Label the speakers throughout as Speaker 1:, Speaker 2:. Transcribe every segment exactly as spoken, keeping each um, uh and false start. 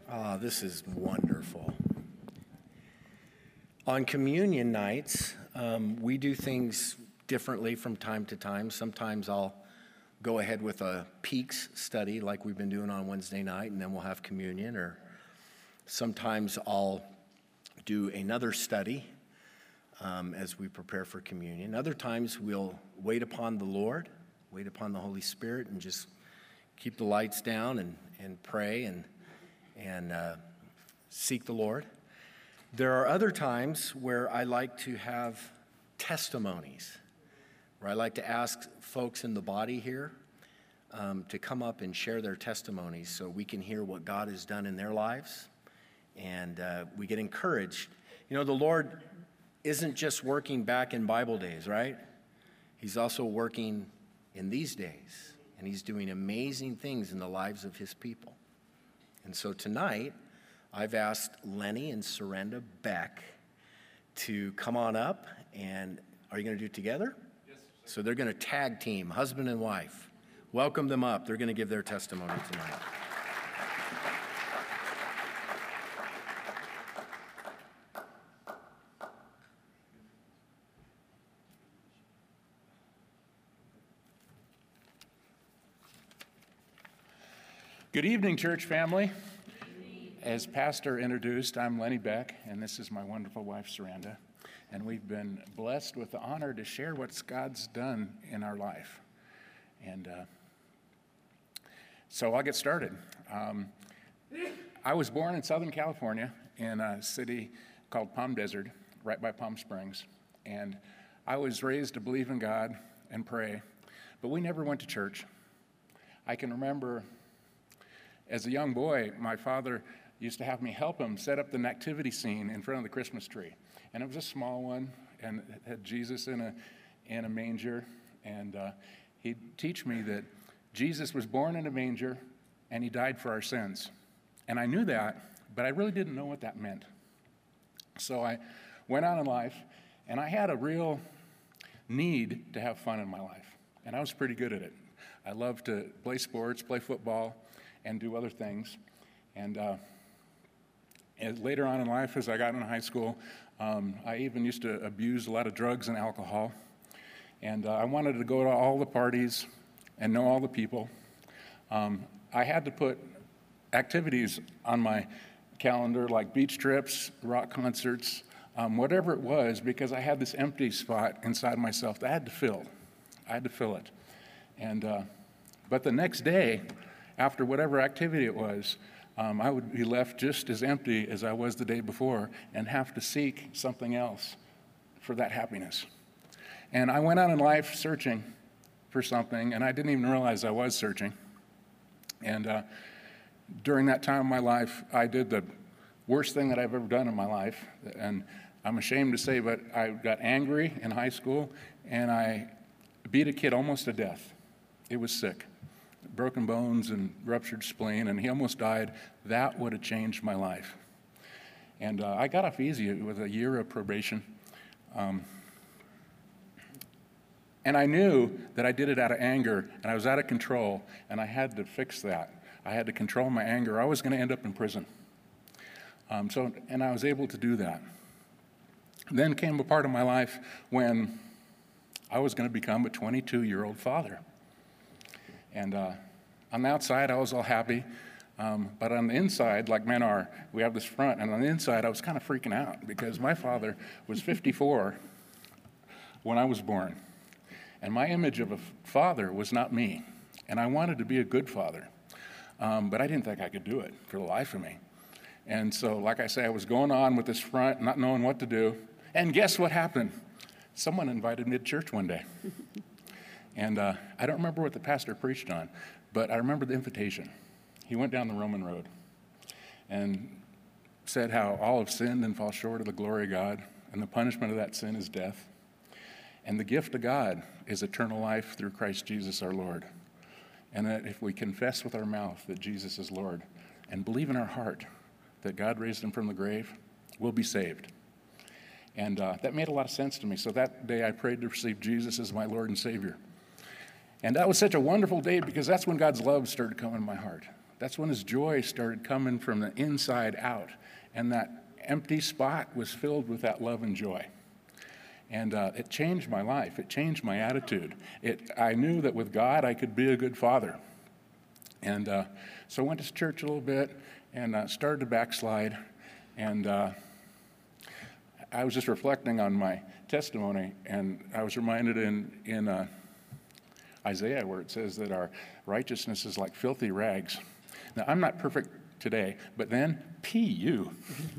Speaker 1: Ah, this is wonderful. On communion nights, um, we do things differently from time to time. Sometimes I'll go ahead with a Peaks study like we've been doing on Wednesday night, and then we'll have communion. Or sometimes I'll do another study um, as we prepare for communion. Other times we'll wait upon the Lord, wait upon the Holy Spirit, and just keep the lights down and, and pray and and uh, seek the Lord. There are other times where I like to have testimonies, where I like to ask folks in the body here um, to come up and share their testimonies so we can hear what God has done in their lives, and uh, we get encouraged. You know, the Lord isn't just working back in Bible days, right? He's also working in these days, and he's doing amazing things in the lives of his people. And so tonight, I've asked Lenny and Surrenda Beck to come on up, and are you going to do it together? Yes, sir. So they're going to tag team, husband and wife. Welcome them up. They're going to give their testimony tonight.
Speaker 2: Good evening, church family. As Pastor introduced, I'm Lenny Beck, and this is my wonderful wife, Surrenda. And we've been blessed with the honor to share what God's done in our life. And uh, so I'll get started. Um, I was born in Southern California in a city called Palm Desert, right by Palm Springs. And I was raised to believe in God and pray, but we never went to church. I can remember as a young boy, my father used to have me help him set up the nativity scene in front of the Christmas tree. And it was a small one, and it had Jesus in a, in a manger. And uh, he'd teach me that Jesus was born in a manger, and he died for our sins. And I knew that, but I really didn't know what that meant. So I went on in life, and I had a real need to have fun in my life. And I was pretty good at it. I loved to play sports, play football, and do other things. And uh, as later on in life, as I got into high school, um, I even used to abuse a lot of drugs and alcohol. And uh, I wanted to go to all the parties and know all the people. Um, I had to put activities on my calendar, like beach trips, rock concerts, um, whatever it was, because I had this empty spot inside myself that I had to fill. I had to fill it. And uh, but the next day, after whatever activity it was, um, I would be left just as empty as I was the day before and have to seek something else for that happiness. And I went out in life searching for something, and I didn't even realize I was searching. And uh, during that time of my life, I did the worst thing that I've ever done in my life. And I'm ashamed to say, but I got angry in high school, and I beat a kid almost to death. It was sick. Broken bones and ruptured spleen, and he almost died. That would have changed my life. And uh, I got off easy with a year of probation. Um, and I knew that I did it out of anger, and I was out of control, and I had to fix that. I had to control my anger. I was going to end up in prison. Um, so, and I was able to do that. Then came a part of my life when I was going to become a twenty-two-year-old father. And uh, on the outside, I was all happy. Um, but on the inside, like men are, we have this front. And on the inside, I was kind of freaking out because my father was fifty-four when I was born. And my image of a father was not me. And I wanted to be a good father. Um, but I didn't think I could do it for the life of me. And so, like I say, I was going on with this front, not knowing what to do. And guess what happened? Someone invited me to church one day. And uh, I don't remember what the pastor preached on, but I remember the invitation. He went down the Roman road and said how all have sinned and fall short of the glory of God, and the punishment of that sin is death. And the gift of God is eternal life through Christ Jesus our Lord. And that if we confess with our mouth that Jesus is Lord and believe in our heart that God raised him from the grave, we'll be saved. And uh, that made a lot of sense to me. So that day I prayed to receive Jesus as my Lord and Savior. And that was such a wonderful day because that's when God's love started coming in my heart. That's when his joy started coming from the inside out. And that empty spot was filled with that love and joy. And uh, it changed my life. It changed my attitude. It, I knew that with God, I could be a good father. And uh, so I went to church a little bit and uh, started to backslide. And uh, I was just reflecting on my testimony, and I was reminded in, in uh, Isaiah where it says that our righteousness is like filthy rags. Now, I'm not perfect today, but then, P U.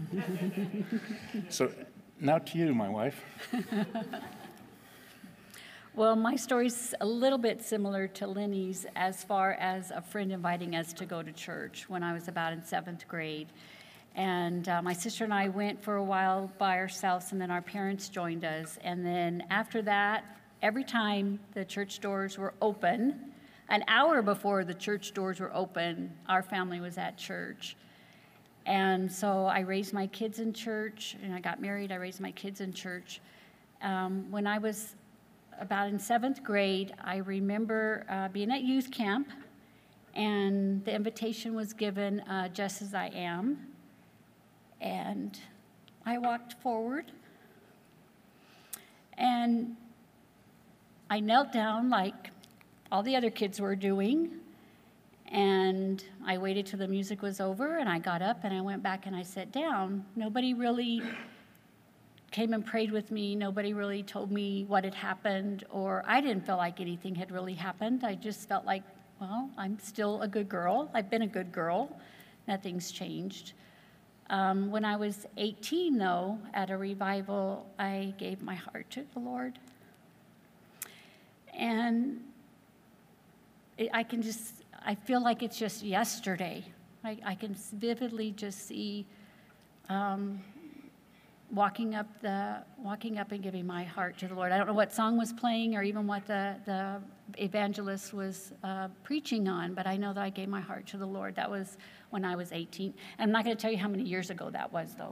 Speaker 2: So now to you, my wife.
Speaker 3: Well, my story's a little bit similar to Lenny's as far as a friend inviting us to go to church when I was about in seventh grade. And uh, my sister and I went for a while by ourselves, and then our parents joined us. And then after that, every time the church doors were open, an hour before the church doors were open, our family was at church. And so I raised my kids in church, and I got married. I raised my kids in church. Um, when I was about in seventh grade, I remember uh, being at youth camp, and the invitation was given, uh, Just As I Am. And I walked forward, and I knelt down like all the other kids were doing, and I waited till the music was over, and I got up, and I went back, and I sat down. Nobody really came and prayed with me. Nobody really told me what had happened, or I didn't feel like anything had really happened. I just felt like, well, I'm still a good girl. I've been a good girl. Nothing's changed. Um, when I was eighteen, though, at a revival, I gave my heart to the Lord. And it, I can just, I feel like it's just yesterday. I, I can vividly just see um, walking up the, walking up and giving my heart to the Lord. I don't know what song was playing or even what the, the evangelist was uh, preaching on, but I know that I gave my heart to the Lord. That was when I was eighteen. I'm not going to tell you how many years ago that was, though.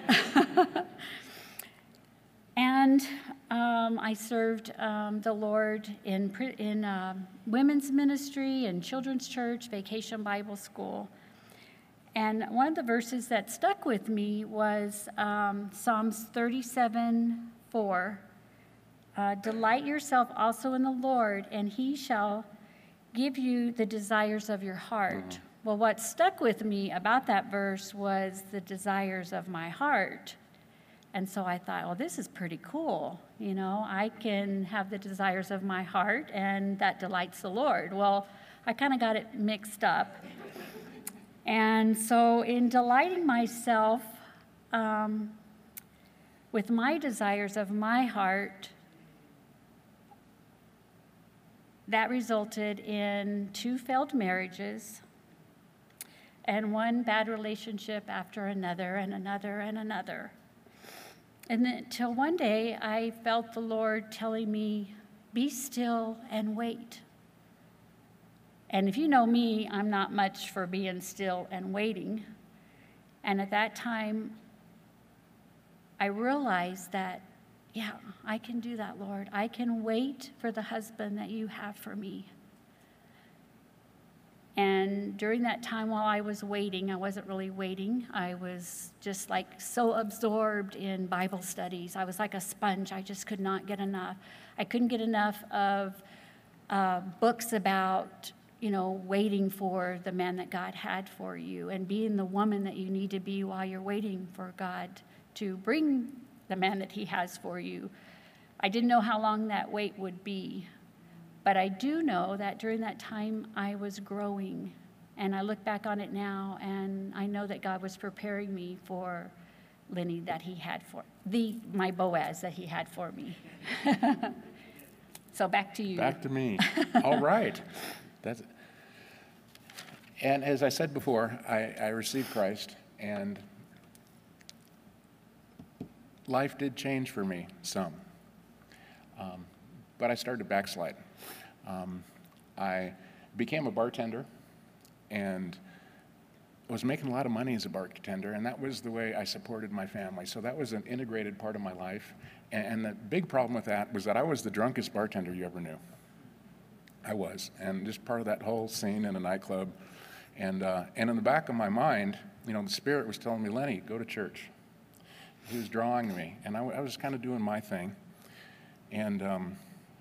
Speaker 3: And um, I served um, the Lord in, in uh, women's ministry and children's church, Vacation Bible School. And one of the verses that stuck with me was um, Psalms thirty-seven four. Uh, Delight yourself also in the Lord, and he shall give you the desires of your heart. Mm-hmm. Well, what stuck with me about that verse was the desires of my heart. And so I thought, well, this is pretty cool. You know, I can have the desires of my heart, and that delights the Lord. Well, I kind of got it mixed up. And so in delighting myself um, with my desires of my heart, that resulted in two failed marriages and one bad relationship after another and another and another. And then till one day I felt the Lord telling me, be still and wait. And if you know me, I'm not much for being still and waiting. And at that time, I realized that, yeah, I can do that, Lord. I can wait for the husband that you have for me. And during that time while I was waiting, I wasn't really waiting. I was just like so absorbed in Bible studies. I was like a sponge. I just could not get enough. I couldn't get enough of uh, books about, you know, waiting for the man that God had for you and being the woman that you need to be while you're waiting for God to bring the man that he has for you. I didn't know how long that wait would be. But I do know that during that time, I was growing. And I look back on it now, and I know that God was preparing me for Lenny that he had for, the my Boaz that he had for me. So back to you.
Speaker 2: Back to me. All right. That's, and as I said before, I, I received Christ, and life did change for me some. Um, but I started to backslide. Um, I became a bartender and was making a lot of money as a bartender, and that was the way I supported my family. So that was an integrated part of my life. And, and the big problem with that was that I was the drunkest bartender you ever knew. I was. And just part of that whole scene in a nightclub. And, uh, and in the back of my mind, you know, the Spirit was telling me, Lenny, go to church. He was drawing me, and I, I was kind of doing my thing. And, um,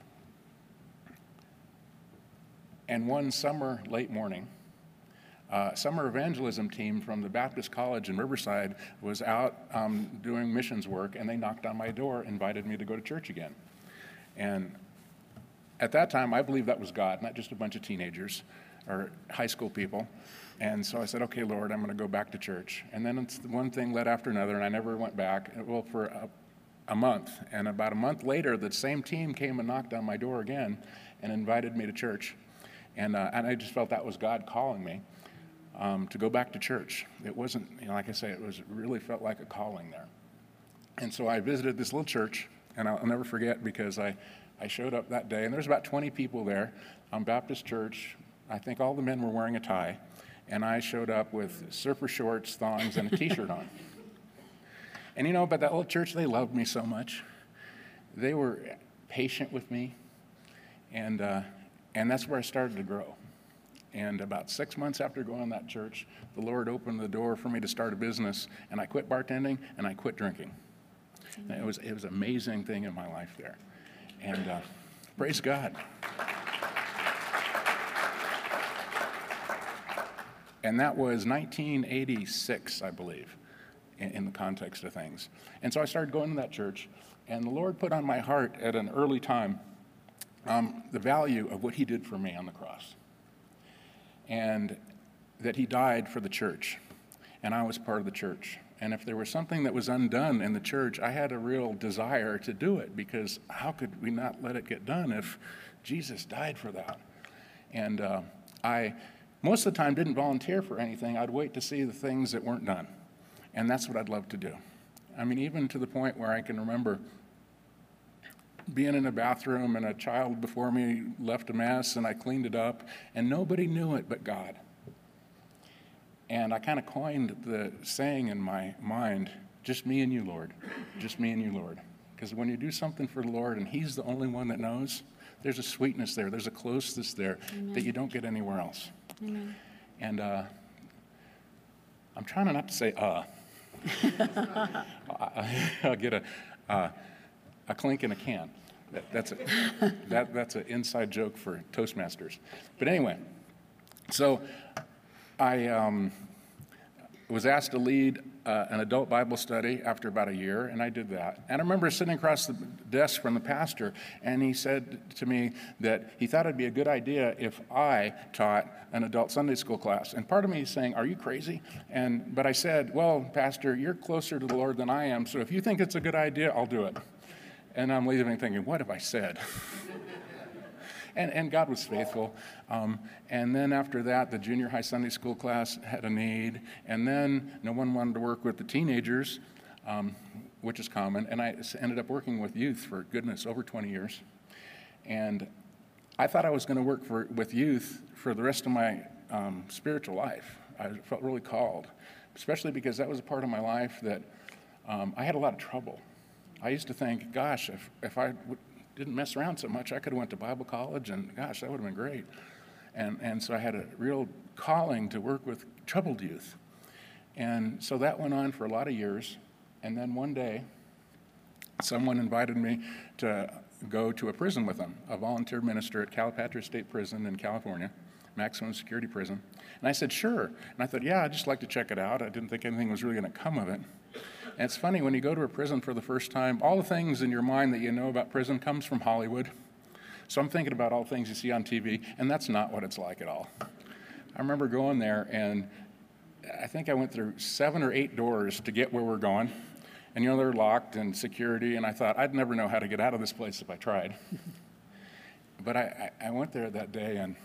Speaker 2: and one summer late morning, uh, summer evangelism team from the Baptist College in Riverside was out um, doing missions work, and they knocked on my door, invited me to go to church again. And at that time, I believed that was God, not just a bunch of teenagers or high school people. And so I said, okay, Lord, I'm going to go back to church. And then it's one thing led after another, and I never went back, well, for a, a month. And about a month later, the same team came and knocked on my door again and invited me to church. And, uh, and I just felt that was God calling me um, to go back to church. It wasn't, you know, like I say, it was it really felt like a calling there. And so I visited this little church, and I'll, I'll never forget because I, I showed up that day, and there was about twenty people there, um, Baptist church. I think all the men were wearing a tie, and I showed up with surfer shorts, thongs, and a T-shirt on. And you know, but that little church, they loved me so much. They were patient with me, and uh, and that's where I started to grow. And about six months after going to that church, the Lord opened the door for me to start a business, and I quit bartending, and I quit drinking. And it was it was an amazing thing in my life there. And uh, praise God. And that was nineteen eighty-six, I believe, in, in the context of things. And so I started going to that church, and the Lord put on my heart at an early time um, the value of what he did for me on the cross. And that he died for the church, and I was part of the church. And if there was something that was undone in the church, I had a real desire to do it, because how could we not let it get done if Jesus died for that? And uh, I... most of the time didn't volunteer for anything. I'd wait to see the things that weren't done. And that's what I'd love to do. I mean, even to the point where I can remember being in a bathroom and a child before me left a mess and I cleaned it up, and nobody knew it but God. And I kind of coined the saying in my mind, just me and you, Lord. Just me and you, Lord. Because when you do something for the Lord and he's the only one that knows, there's a sweetness there, there's a closeness there Amen. That you don't get anywhere else. Amen. And uh, I'm trying not to say uh. I'll get a uh, a clink in a can. That, that's a that that's an inside joke for Toastmasters. But anyway, so I um, was asked to lead uh, an adult Bible study after about a year, and I did that. And I remember sitting across the desk from the pastor, and he said to me that he thought it'd be a good idea if I taught an adult Sunday school class. And part of me is saying, are you crazy? And but I said, well, Pastor, you're closer to the Lord than I am, so if you think it's a good idea, I'll do it. And I'm leaving thinking, what have I said? And, and God was faithful. Um, and then after that, the junior high Sunday school class had a need. And then no one wanted to work with the teenagers, um, which is common. And I ended up working with youth for, goodness, over twenty years. And I thought I was going to work for, with youth for the rest of my um, spiritual life. I felt really called, especially because that was a part of my life that um, I had a lot of trouble. I used to think, gosh, if, if I w- didn't mess around so much, I could have went to Bible college, and gosh, that would have been great. And and so I had a real calling to work with troubled youth. And so that went on for a lot of years. And then one day, someone invited me to go to a prison with them, a volunteer minister at Calipatria State Prison in California, maximum security prison. And I said, sure. And I thought, yeah, I'd just like to check it out. I didn't think anything was really going to come of it. And it's funny, when you go to a prison for the first time, all the things in your mind that you know about prison comes from Hollywood. So I'm thinking about all the things you see on T V, and that's not what it's like at all. I remember going there, and I think I went through seven or eight doors to get where we're going. And, you know, they're locked and security, and I thought, I'd never know how to get out of this place if I tried. But I, I went there that day, and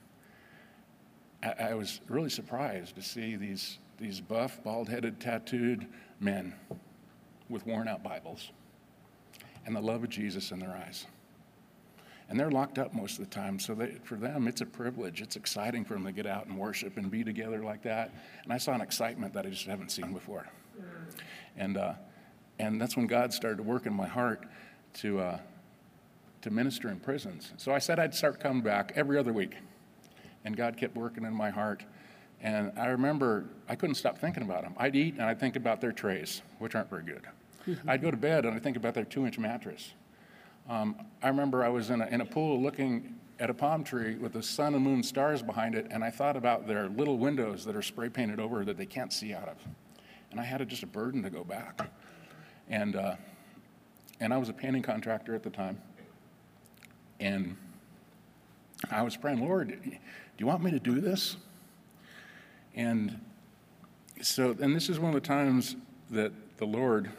Speaker 2: I, I was really surprised to see these, these buff, bald-headed, tattooed men with worn-out Bibles and the love of Jesus in their eyes. And they're locked up most of the time, so they, for them, it's a privilege. It's exciting for them to get out and worship and be together like that. And I saw an excitement that I just haven't seen before. And uh, and that's when God started to work in my heart to uh, to minister in prisons. So I said I'd start coming back every other week. And God kept working in my heart And I remember I couldn't stop thinking about them. I'd eat and I'd think about their trays, which aren't very good. I'd go to bed and I'd think about their two-inch mattress. Um, I remember I was in a, in a pool looking at a palm tree with the sun and moon stars behind it, and I thought about their little windows that are spray painted over that they can't see out of. And I had a, just a burden to go back. And, uh, and I was a painting contractor at the time. And I was praying, Lord, do you want me to do this? And so, and this is one of the times that the Lord,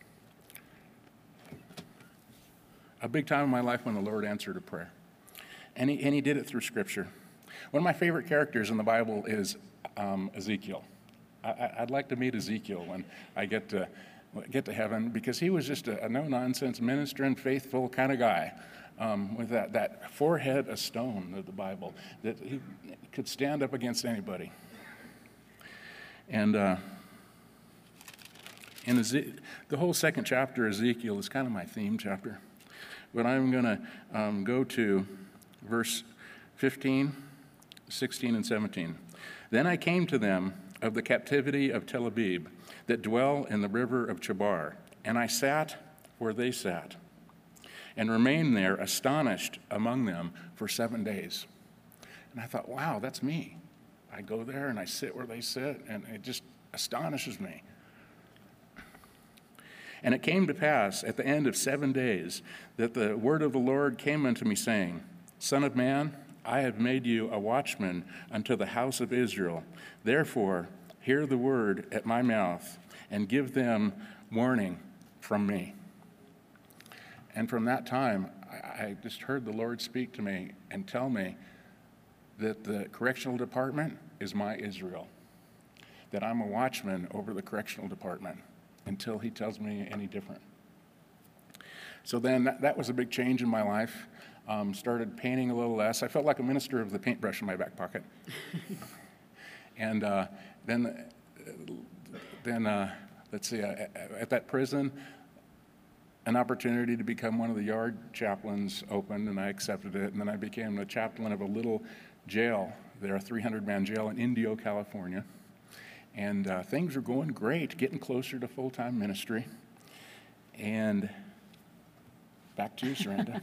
Speaker 2: a big time in my life when the Lord answered a prayer. And he, and he did it through Scripture. One of my favorite characters in the Bible is um, Ezekiel. I, I'd like to meet Ezekiel when I get to, get to heaven, because he was just a, a no-nonsense, ministering, faithful kind of guy um, with that, that forehead of stone of the Bible, that he could stand up against anybody. And uh, in Eze- the whole second chapter of Ezekiel is kind of my theme chapter. But I'm going to um, go to verse fifteen, sixteen, and seventeen. Then I came to them of the captivity of Tel Abib, that dwell in the river of Chebar, and I sat where they sat, and remained there astonished among them for seven days. And I thought, wow, that's me. I go there and I sit where they sit, and it just astonishes me. And it came to pass at the end of seven days that the word of the Lord came unto me, saying, Son of man, I have made you a watchman unto the house of Israel. Therefore, hear the word at my mouth, and give them warning from me. And from that time, I, I just heard the Lord speak to me and tell me that the correctional department is my Israel, that I'm a watchman over the correctional department until he tells me any different. So then that, that was a big change in my life. Um, started painting a little less. I felt like a minister of the paintbrush in my back pocket. and uh, then, then uh, let's see, uh, at that prison, an opportunity to become one of the yard chaplains opened, and I accepted it. And then I became the chaplain of a little jail there, a three hundred man jail in Indio, California. And uh, things were going great, getting closer to full-time ministry. And back to you, Saranda.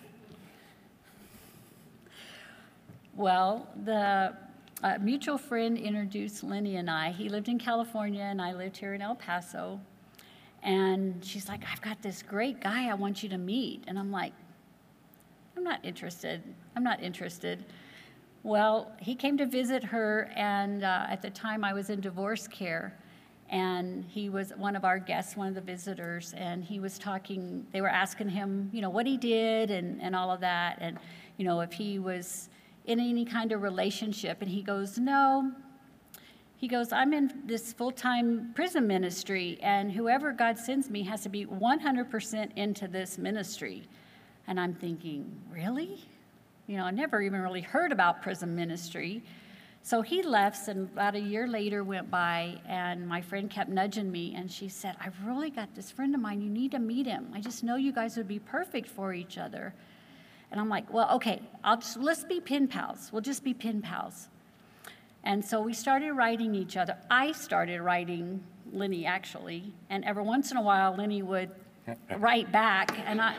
Speaker 3: Well, the uh, mutual friend introduced Lenny and I. He lived in California, and I lived here in El Paso. And she's like, I've got this great guy I want you to meet. And I'm like, I'm not interested. I'm not interested. Well, he came to visit her, and uh, at the time I was in divorce care, and he was one of our guests, one of the visitors, and he was talking, they were asking him, you know, what he did and, and all of that, and, you know, if he was in any kind of relationship, and he goes, no. He goes, I'm in this full-time prison ministry, and whoever God sends me has to be one hundred percent into this ministry. And I'm thinking, really? You know, I never even really heard about prison ministry. So he left, and about a year later went by, and my friend kept nudging me, and she said, I've really got this friend of mine. You need to meet him. I just know you guys would be perfect for each other. And I'm like, well, okay, I'll just, let's be pen pals. We'll just be pen pals. And so we started writing each other. I started writing Lenny, actually, and every once in a while, Lenny would write back, and I...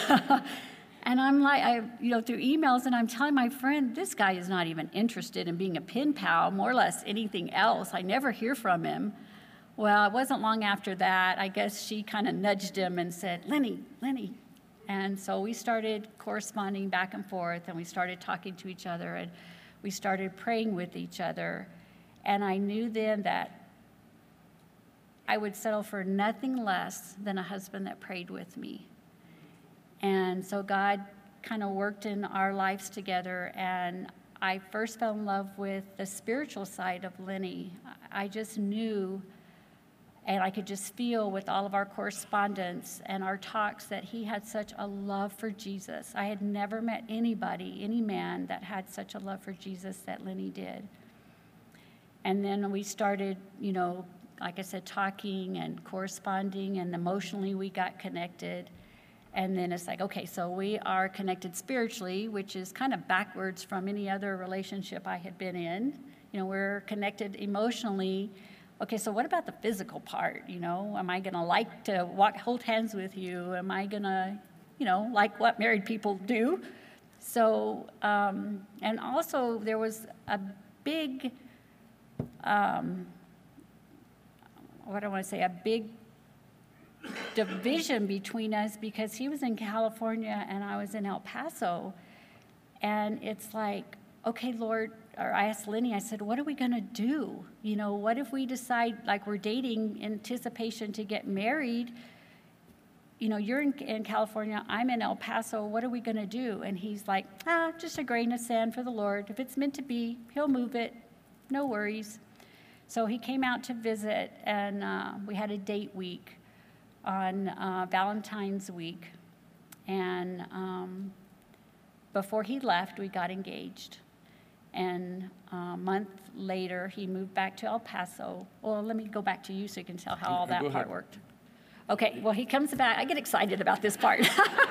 Speaker 3: And I'm like, I, you know, through emails, and I'm telling my friend, this guy is not even interested in being a pen pal, more or less anything else. I never hear from him. Well, it wasn't long after that. I guess she kind of nudged him and said, Lenny, Lenny. And so we started corresponding back and forth, and we started talking to each other, and we started praying with each other. And I knew then that I would settle for nothing less than a husband that prayed with me. And so God kind of worked in our lives together, and I first fell in love with the spiritual side of Lenny. I just knew, and I could just feel with all of our correspondence and our talks, that he had such a love for Jesus. I had never met anybody, any man, that had such a love for Jesus that Lenny did. And then we started, you know, like I said, talking and corresponding, and emotionally we got connected. And then it's like, okay, so we are connected spiritually, which is kind of backwards from any other relationship I had been in. You you know, we're connected emotionally. Okay, so what about the physical part? You know, am I going to like to walk, hold hands with you? Am I going to, you know, like what married people do? So, um, and also there was a big, um, what do I want to say, a big division between us because he was in California and I was in El Paso. And it's like, okay, Lord, or I asked Lenny, I said, what are we going to do? You know, what if we decide, like we're dating in anticipation to get married? You know, you're in, in California, I'm in El Paso, what are we going to do? And he's like, ah, just a grain of sand for the Lord. If it's meant to be, he'll move it. No worries. So he came out to visit, and uh, we had a date week on uh, Valentine's week. And um, before he left, we got engaged. And a month later, he moved back to El Paso. Well, let me go back to you so you can tell how all that
Speaker 2: Go
Speaker 3: part
Speaker 2: ahead.
Speaker 3: worked. Okay, well, he comes back. I get excited about this part.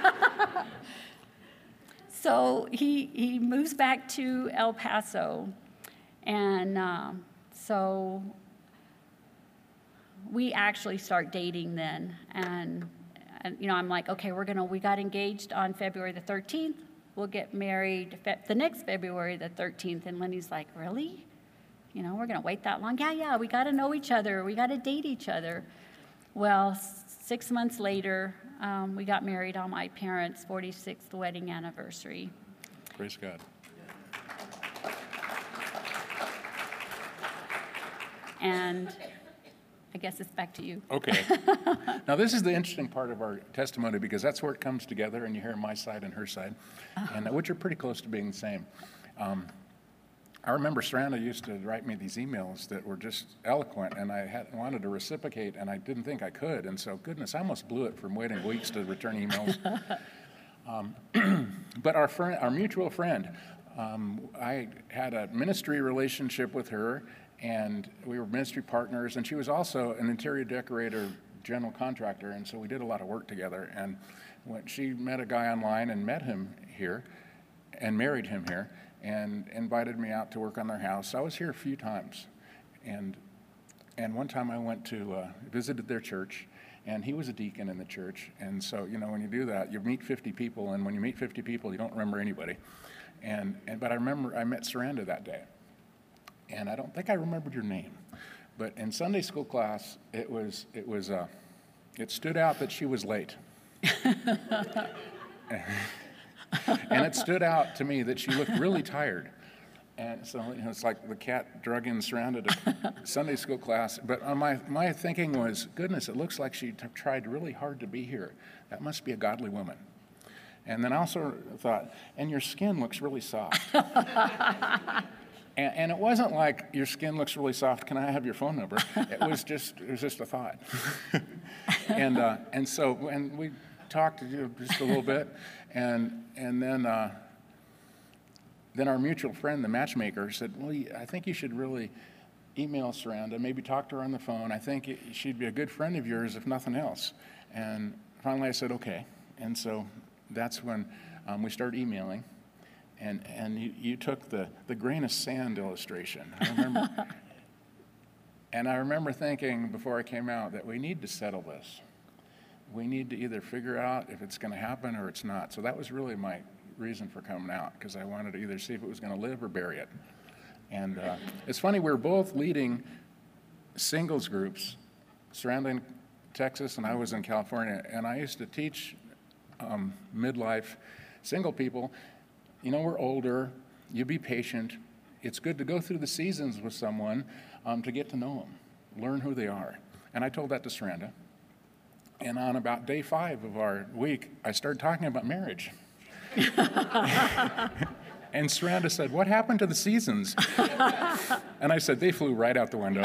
Speaker 3: So he, he moves back to El Paso. And uh, so we actually start dating then. And, and, you know, I'm like, okay, we're going to, we got engaged on February the thirteenth. We'll get married fe- the next February the thirteenth. And Lenny's like, really? You know, we're going to wait that long? Yeah, yeah, we got to know each other. We got to date each other. Well, s- six months later, um, we got married on my parents' forty-sixth wedding anniversary.
Speaker 2: Praise God.
Speaker 3: And I guess it's back to you.
Speaker 2: Okay. Now, this is the interesting part of our testimony because that's where it comes together, and you hear my side and her side, and which are pretty close to being the same. Um, I remember Saranda used to write me these emails that were just eloquent, and I had, wanted to reciprocate, and I didn't think I could. And so, goodness, I almost blew it from waiting weeks to return emails. um, but our friend, our mutual friend, um, I had a ministry relationship with her, and we were ministry partners, and she was also an interior decorator, general contractor, and so we did a lot of work together. And when she met a guy online and met him here, and married him here, and invited me out to work on their house. I was here a few times, and and one time I went to uh, visited their church, and he was a deacon in the church. And so, you know, when you do that, you meet fifty people, and when you meet fifty people, you don't remember anybody. And, and but I remember I met Saranda that day, and I don't think I remembered your name, but in Sunday school class, it was it was uh, it stood out that she was late. And it stood out to me that she looked really tired. And so, you know, it's like the cat drugging surrounded a Sunday school class. But on my, my thinking was, goodness, it looks like she t- tried really hard to be here. That must be a godly woman. And then I also thought, and your skin looks really soft. and, and it wasn't like, your skin looks really soft, can I have your phone number? It was just, it was just a thought. and, uh, and so when we talked to you just a little bit, and and then uh, then our mutual friend, the matchmaker, said, well, I think you should really email Saranda, maybe talk to her on the phone. I think it, she'd be a good friend of yours, if nothing else. And finally I said, okay. And so that's when um, we started emailing. And and you, you took the, the grain of sand illustration. I remember, and I remember thinking before I came out that we need to settle this. We need to either figure out if it's going to happen or it's not. So that was really my reason for coming out, because I wanted to either see if it was going to live or bury it. And uh, it's funny, we were both leading singles groups surrounding Texas, and I was in California. And I used to teach um, midlife single people, you know, we're older, you be patient. It's good to go through the seasons with someone um, to get to know them, learn who they are. And I told that to Saranda. And on about day five of our week, I started talking about marriage. And Saranda said, what happened to the seasons? And I said, they flew right out the window.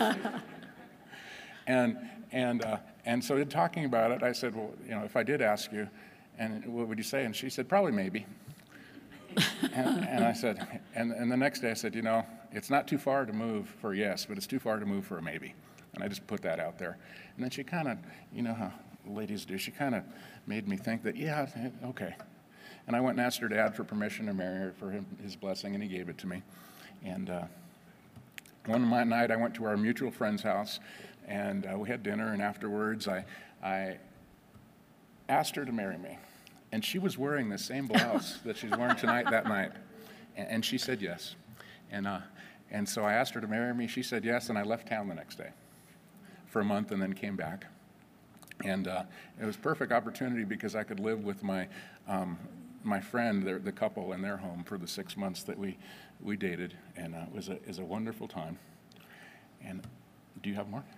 Speaker 2: and and uh, and so in talking about it, I said, well, you know, if I did ask you, and what would you say? And she said, probably maybe. and, and I said, and, and the next day I said, you know, it's not too far to move for a yes, but it's too far to move for a maybe. And I just put that out there. And then she kind of, you know how ladies do, she kind of made me think that, yeah, okay. And I went and asked her dad for permission to marry her, for him, his blessing, and he gave it to me. And uh, one night I went to our mutual friend's house, and uh, we had dinner, and afterwards I, I asked her to marry me. And she was wearing the same blouse that she's wearing tonight that night. And, and she said yes. And, uh, and so I asked her to marry me. She said yes, and I left town the next day for a month and then came back. And uh, it was a perfect opportunity because I could live with my um, my friend, the, the couple, in their home for the six months that we, we dated. And uh, it was a, it was a wonderful time. And do you have more?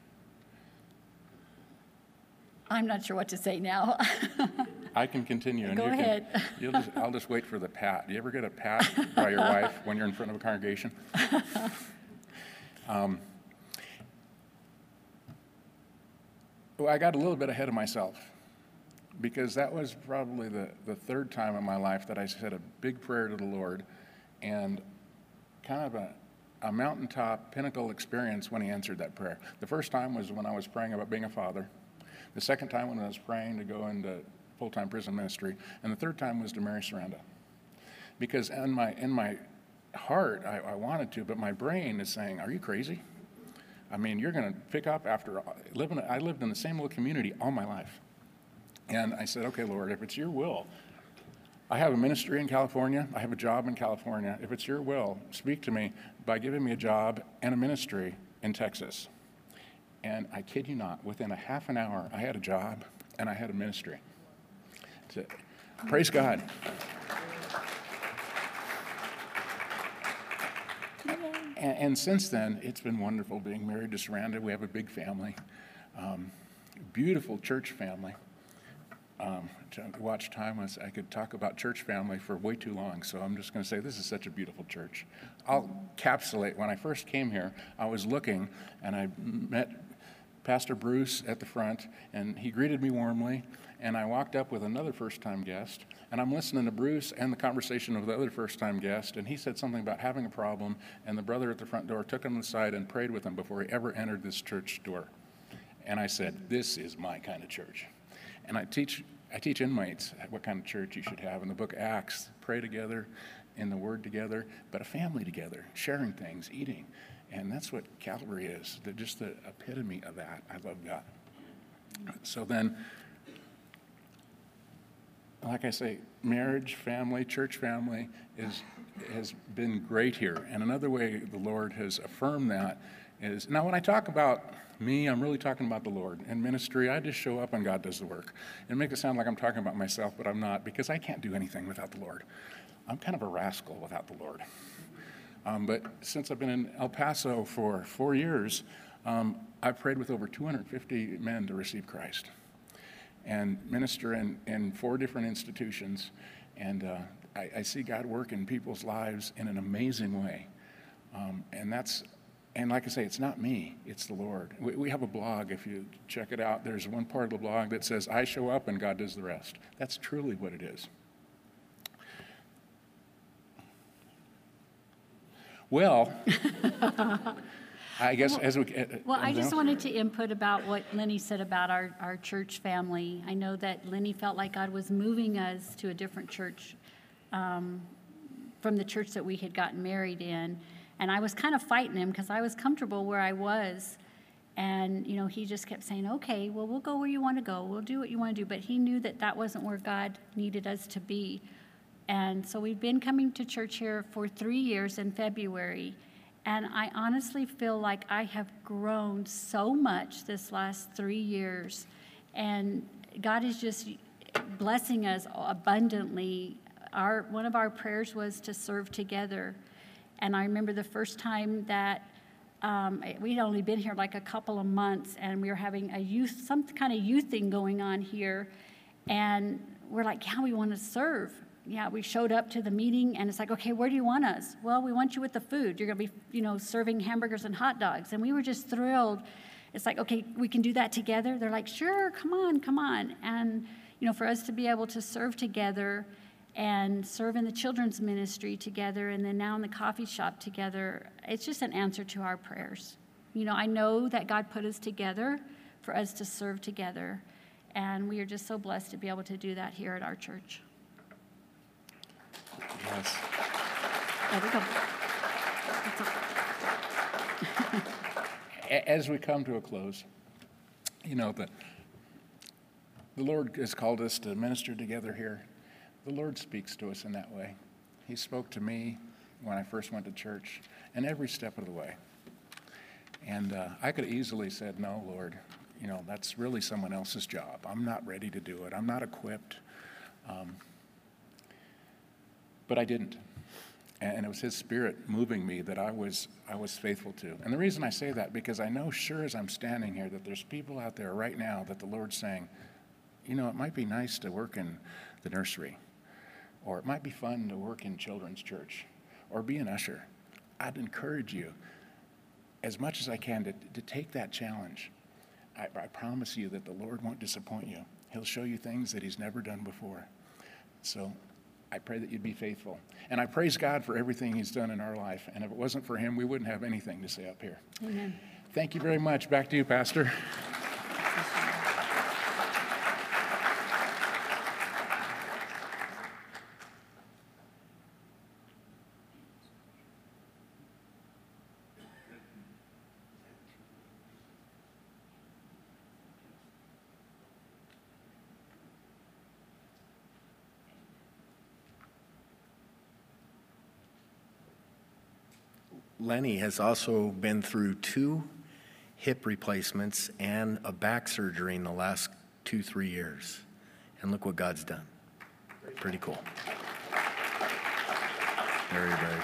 Speaker 3: I'm not sure what to say now.
Speaker 2: I can continue. And
Speaker 3: Go
Speaker 2: you can,
Speaker 3: ahead.
Speaker 2: You'll just, I'll just wait for the pat. Do you ever get a pat by your wife when you're in front of a congregation? Um, well, I got a little bit ahead of myself because that was probably the, the third time in my life that I said a big prayer to the Lord and kind of a, a mountaintop pinnacle experience when he answered that prayer. The first time was when I was praying about being a father. The second time when I was praying to go into full-time prison ministry. And the third time was to marry Saranda. Because in my, in my heart, I, I wanted to, but my brain is saying, are you crazy? I mean, you're going to pick up after living. I lived in the same little community all my life. And I said, okay, Lord, if it's your will, I have a ministry in California. I have a job in California. If it's your will, speak to me by giving me a job and a ministry in Texas. And I kid you not, within a half an hour, I had a job and I had a ministry. So, praise God. And, and since then, it's been wonderful being married to Saranda. We have a big family, um, beautiful church family. Um, to watch time, I could talk about church family for way too long, so I'm just going to say this is such a beautiful church. I'll encapsulate. When I first came here, I was looking, and I met Pastor Bruce at the front, and he greeted me warmly, and I walked up with another first-time guest, and I'm listening to Bruce and the conversation of the other first-time guest, and he said something about having a problem, and the brother at the front door took him aside and prayed with him before he ever entered this church door. And I said, this is my kind of church. And I teach I teach inmates what kind of church you should have. In the book of Acts, pray together, in the Word together, but a family together, sharing things, eating. And that's what Calvary is, the, just the epitome of that. I love God. So then, like I say, marriage, family, church family is has been great here. And another way the Lord has affirmed that is, now when I talk about me, I'm really talking about the Lord. In ministry, I just show up and God does the work. And make it sound like I'm talking about myself, but I'm not, because I can't do anything without the Lord. I'm kind of a rascal without the Lord. Um, but since I've been in El Paso for four years, um, I've prayed with over two hundred fifty men to receive Christ and minister in, in four different institutions. And uh, I, I see God work in people's lives in an amazing way. Um, and that's And like I say, it's not me, it's the Lord. We, we have a blog, if you check it out, there's one part of the blog that says, I show up and God does the rest. That's truly what it is. Well, I guess
Speaker 3: well,
Speaker 2: as we... Uh,
Speaker 3: well, I just
Speaker 2: else?
Speaker 3: wanted to input about what Lenny said about our, our church family. I know that Lenny felt like God was moving us to a different church um, from the church that we had gotten married in. And I was kind of fighting him because I was comfortable where I was. And, you know, he just kept saying, okay, well, we'll go where you want to go. We'll do what you want to do. But he knew that that wasn't where God needed us to be. And so we've been coming to church here for three years in February. And I honestly feel like I have grown so much this last three years. And God is just blessing us abundantly. Our, one of our prayers was to serve together. And I remember the first time that um, we'd only been here like a couple of months, and we were having a youth, some kind of youth thing going on here. And we're like, yeah, we want to serve. Yeah, we showed up to the meeting, and it's like, okay, where do you want us? Well, we want you with the food. You're going to be, you know, serving hamburgers and hot dogs. And we were just thrilled. It's like, okay, we can do that together. They're like, sure, come on, come on. And, you know, for us to be able to serve together and serve in the children's ministry together, and then now in the coffee shop together, it's just an answer to our prayers. You know, I know that God put us together for us to serve together, and we are just so blessed to be able to do that here at our church.
Speaker 2: Yes.
Speaker 3: There we go. That's all.
Speaker 2: a- as we come to a close, you know, the, the Lord has called us to minister together here. The Lord speaks to us in that way. He spoke to me when I first went to church, and every step of the way. And uh, I could have easily said, no, Lord, you know, that's really someone else's job. I'm not ready to do it. I'm not equipped. Um, but I didn't. And it was his Spirit moving me that I was I was faithful to. And the reason I say that, because I know sure as I'm standing here that there's people out there right now that the Lord's saying, you know, it might be nice to work in the nursery, or it might be fun to work in children's church, or be an usher. I'd encourage you, as much as I can, to, to take that challenge. I, I promise you that the Lord won't disappoint you. He'll show you things that he's never done before. So I pray that you'd be faithful. And I praise God for everything he's done in our life. And if it wasn't for him, we wouldn't have anything to say up here.
Speaker 3: Amen.
Speaker 2: Thank you very much. Back to you, Pastor.
Speaker 1: Lenny has also been through two hip replacements and a back surgery in the last two, three years. And look what God's done. Pretty cool. Very, very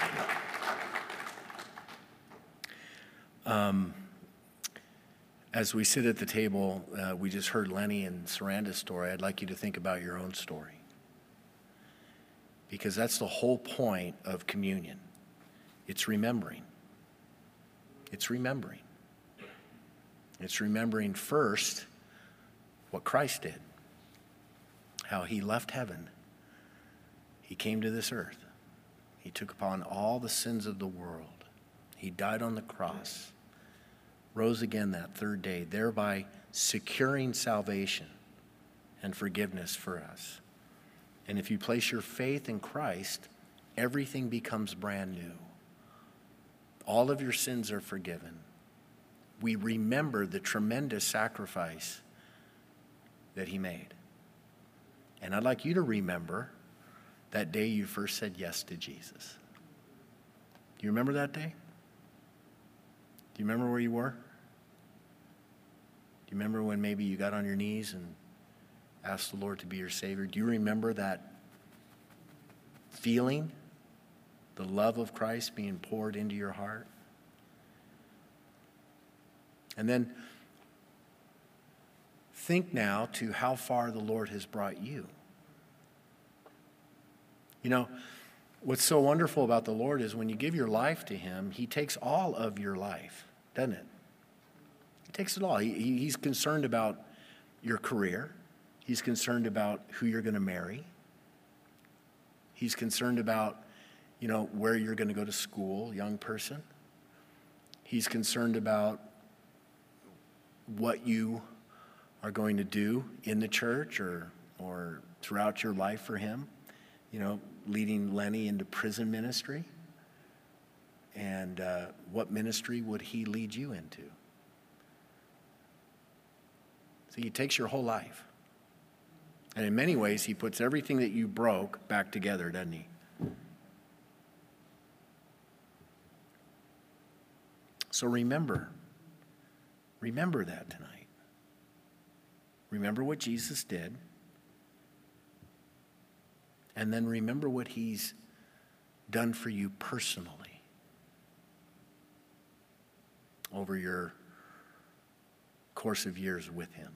Speaker 1: cool. Um, as we sit at the table, uh, we just heard Lenny and Saranda's story. I'd like you to think about your own story, because that's the whole point of communion. It's remembering. It's remembering. It's remembering first what Christ did, how he left heaven. He came to this earth. He took upon all the sins of the world. He died on the cross, rose again that third day, thereby securing salvation and forgiveness for us. And if you place your faith in Christ, everything becomes brand new. All of your sins are forgiven. We remember the tremendous sacrifice that he made. And I'd like you to remember that day you first said yes to Jesus. Do you remember that day? Do you remember where you were? Do you remember when maybe you got on your knees and asked the Lord to be your Savior? Do you remember that feeling? The love of Christ being poured into your heart? And then think now to how far the Lord has brought you. You know, what's so wonderful about the Lord is when you give your life to him, he takes all of your life, doesn't it? He takes it all. He, he's concerned about your career. He's concerned about who you're going to marry. He's concerned about, you know, where you're going to go to school, young person. He's concerned about what you are going to do in the church or or throughout your life for him. You know, leading Lenny into prison ministry. And uh, what ministry would he lead you into? So he takes your whole life. And in many ways, he puts everything that you broke back together, doesn't he? So remember, remember that tonight. Remember what Jesus did. And then remember what he's done for you personally over your course of years with him.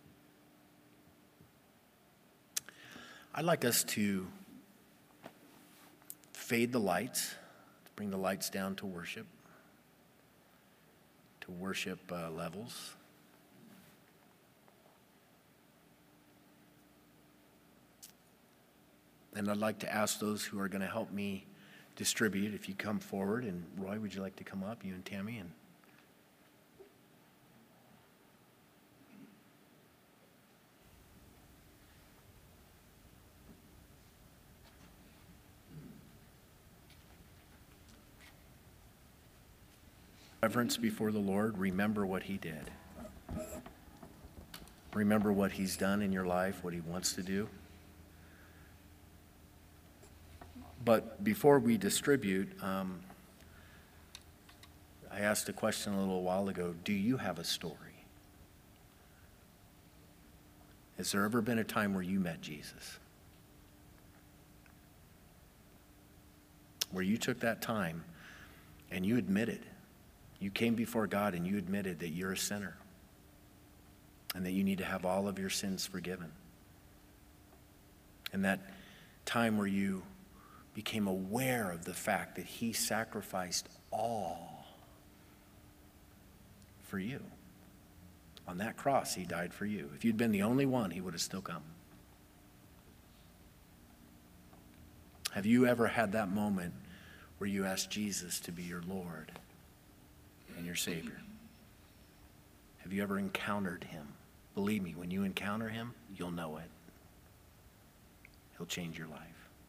Speaker 1: I'd like us to fade the lights, to bring the lights down to worship. To worship uh, levels. And I'd like to ask those who are going to help me distribute, if you come forward. And Roy, would you like to come up, you and Tammy? And Reverence before the Lord, remember what he did. Remember what he's done in your life, what he wants to do. But before we distribute, um, I asked a question a little while ago, do you have a story? Has there ever been a time where you met Jesus? Where you took that time and you admitted, you came before God and you admitted that you're a sinner and that you need to have all of your sins forgiven. And that time where you became aware of the fact that he sacrificed all for you. On that cross, he died for you. If you'd been the only one, he would have still come. Have you ever had that moment where you asked Jesus to be your Lord and your Savior? Have you ever encountered him? Believe me, when you encounter him, you'll know it. He'll change your life.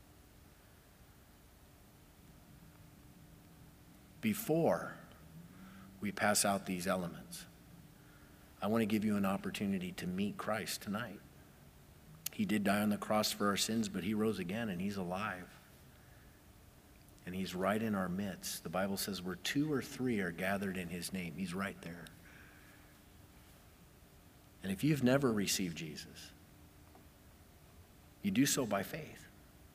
Speaker 1: Before we pass out these elements, I want to give you an opportunity to meet Christ tonight. He did die on the cross for our sins, but he rose again and he's alive. And he's right in our midst. The Bible says where two or three are gathered in his name, he's right there. And if you've never received Jesus, you do so by faith.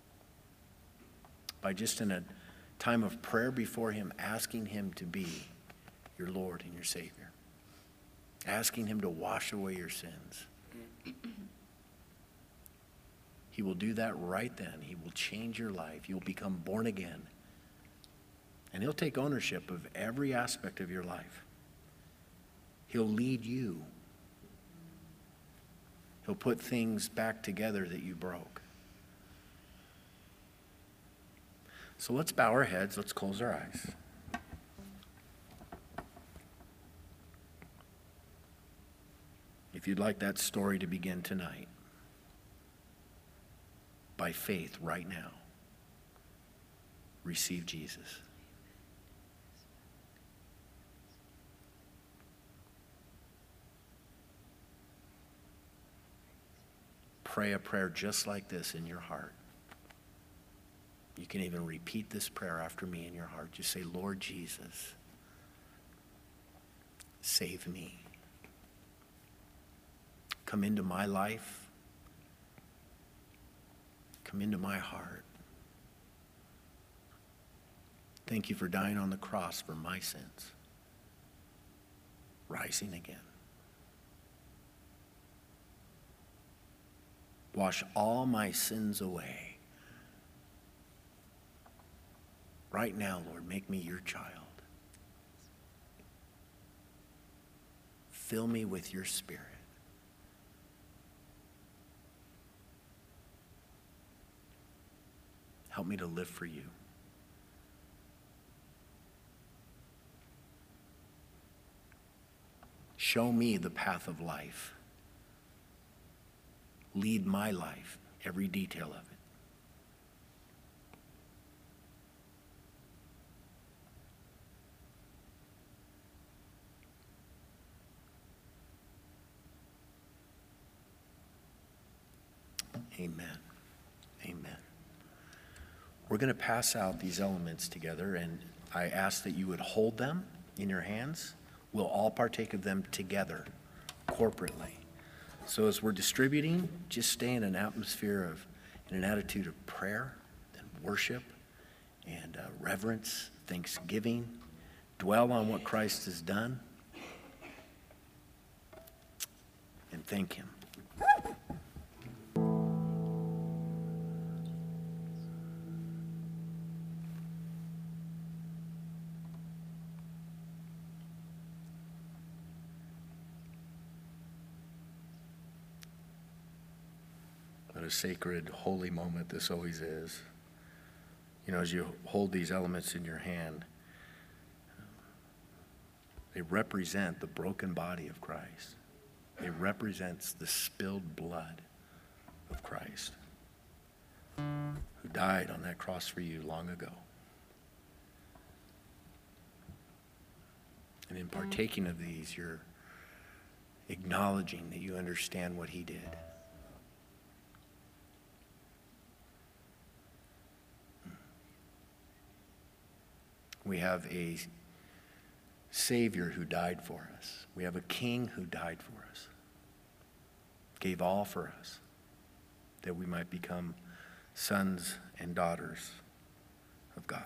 Speaker 1: By just in a time of prayer before him, asking him to be your Lord and your Savior. Asking him to wash away your sins. He will do that right then. He will change your life. You'll become born again. And he'll take ownership of every aspect of your life. He'll lead you. He'll put things back together that you broke. So let's bow our heads. Let's close our eyes. If you'd like that story to begin tonight, by faith right now, receive Jesus. Pray a prayer just like this in your heart. You can even repeat this prayer after me in your heart. Just say, Lord Jesus, save me. Come into my life. Come into my heart. Thank you for dying on the cross for my sins. Rising again. Wash all my sins away. Right now, Lord, make me your child. Fill me with your Spirit. Help me to live for you. Show me the path of life. Lead my life, every detail of it. Amen. Amen. We're going to pass out these elements together, and I ask that you would hold them in your hands. We'll all partake of them together, corporately. So as we're distributing, just stay in an atmosphere of, in an attitude of prayer and worship and uh, reverence, thanksgiving. Dwell on what Christ has done and thank him. What a sacred, holy moment this always is. You know, as you hold these elements in your hand, they represent the broken body of Christ. It represents the spilled blood of Christ, who died on that cross for you long ago. And in partaking of these, you're acknowledging that you understand what he did. We have a Savior who died for us. We have a King who died for us, gave all for us, that we might become sons and daughters of God.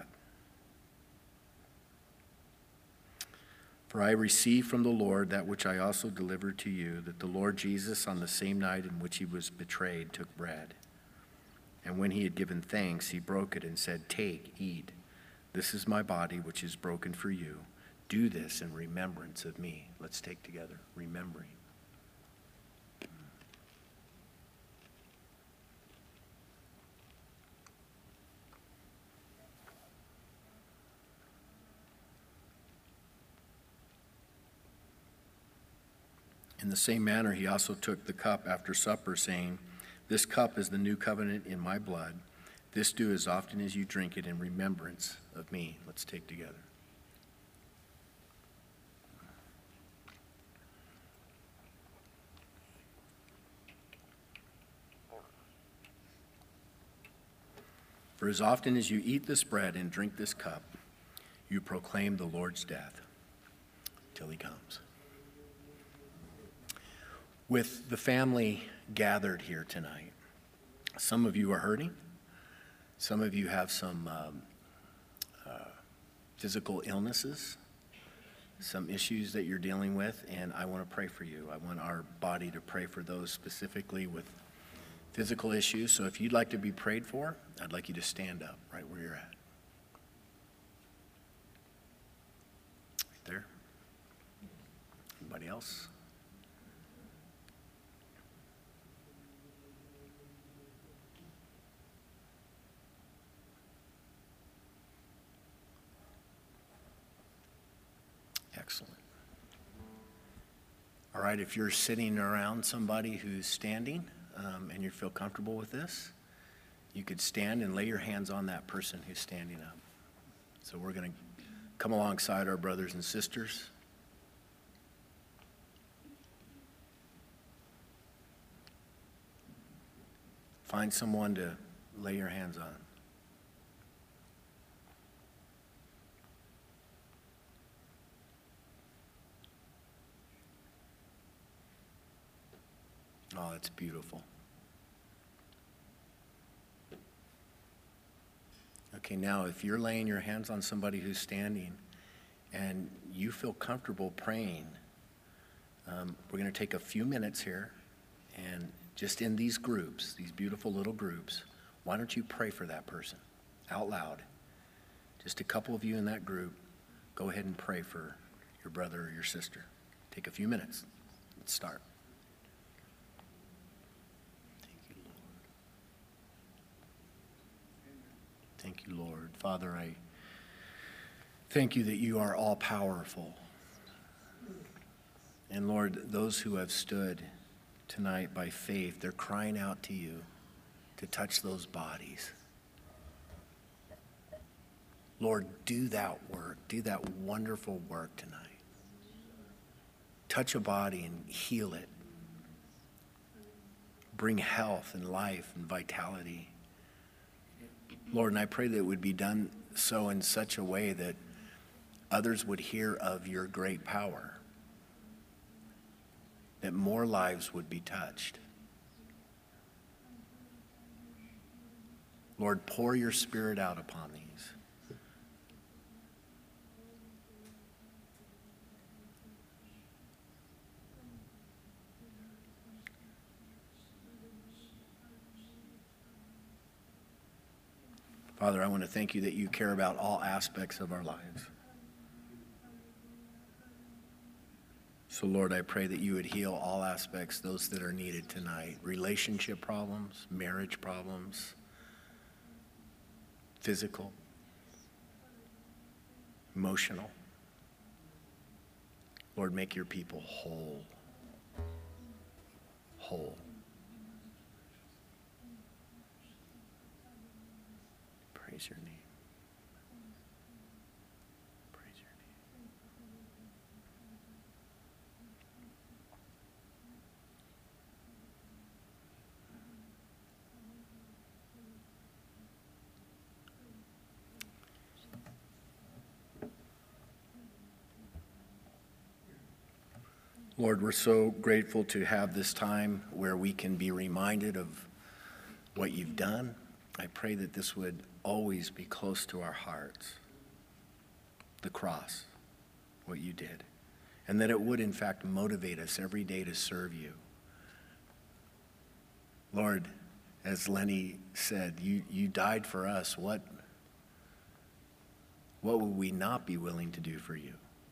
Speaker 1: For I received from the Lord that which I also delivered to you, that the Lord Jesus, on the same night in which he was betrayed, took bread. And when he had given thanks, he broke it and said, "Take, eat. This is my body, which is broken for you. Do this in remembrance of me." Let's take together, remembering. In the same manner, he also took the cup after supper, saying, "This cup is the new covenant in my blood. This do as often as you drink it in remembrance of me." Let's take together. For as often as you eat this bread and drink this cup, you proclaim the Lord's death till he comes. With the family gathered here tonight, some of you are hurting. Some of you have some um, uh, physical illnesses, some issues that you're dealing with, and I want to pray for you. I want our body to pray for those specifically with physical issues. So if you'd like to be prayed for, I'd like you to stand up right where you're at. Right there. Anybody else? Excellent. All right, if you're sitting around somebody who's standing um, and you feel comfortable with this, you could stand and lay your hands on that person who's standing up. So we're going to come alongside our brothers and sisters. Find someone to lay your hands on. Oh, that's beautiful. Okay, now if you're laying your hands on somebody who's standing and you feel comfortable praying, um, we're going to take a few minutes here, and just in these groups, these beautiful little groups, why don't you pray for that person out loud? Just a couple of you in that group, go ahead and pray for your brother or your sister. Take a few minutes. Let's start. Thank you, Lord. Father, I thank you that you are all powerful. And Lord, those who have stood tonight by faith, they're crying out to you to touch those bodies. Lord, do that work. Do that wonderful work tonight. Touch a body and heal it. Bring health and life and vitality. Lord, and I pray that it would be done so in such a way that others would hear of your great power, that more lives would be touched. Lord, pour your Spirit out upon these. Father, I want to thank you that you care about all aspects of our lives. So, Lord, I pray that you would heal all aspects, those that are needed tonight. Relationship problems, marriage problems, physical, emotional. Lord, make your people whole. Whole. Praise your name. Praise your name. Lord, we're so grateful to have this time where we can be reminded of what you've done. I pray that this would always be close to our hearts, the cross, what you did, and that it would, in fact, motivate us every day to serve you. Lord, as Lenny said, you, you died for us. What, what would we not be willing to do for you?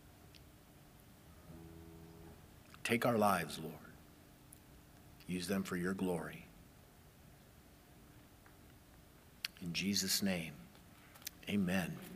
Speaker 1: Take our lives, Lord. Use them for your glory. In Jesus' name, amen.